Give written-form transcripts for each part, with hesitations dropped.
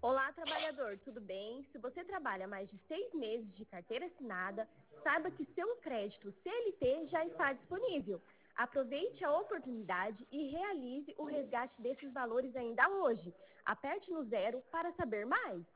Olá, trabalhador, tudo bem? Se você trabalha mais de 6 meses de carteira assinada, saiba que seu crédito CLT já está disponível. Aproveite a oportunidade e realize o resgate desses valores ainda hoje. Aperte no 0 para saber mais.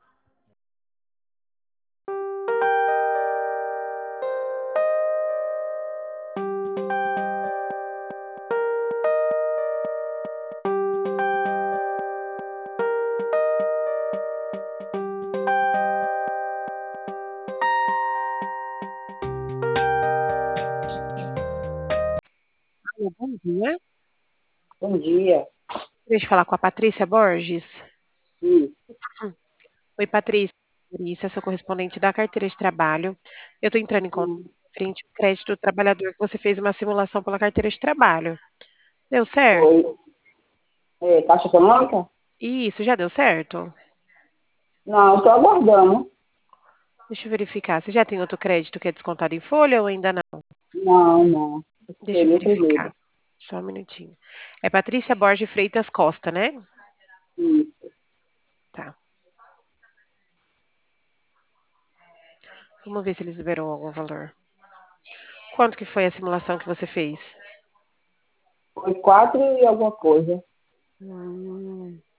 Alô, bom dia. Bom dia. Deixa eu falar com a Patrícia Borges. Isso. Oi, Patrícia. Patrícia, sou correspondente da carteira de trabalho. Eu estou entrando em contato Sim. frente ao crédito do trabalhador que você fez uma simulação pela carteira de trabalho. Deu certo? Foi. Caixa econômica? Isso, já deu certo? Não, estou aguardando. Deixa eu verificar. Você já tem outro crédito que é descontado em folha ou ainda não? Não, não. Esse Deixa eu seria o primeiro. verificar. Só um minutinho. É Patrícia Borges Freitas Costa, né? Isso. Tá. Vamos ver se eles liberam algum valor. Quanto que foi a simulação que você fez? Foi 4 e alguma coisa.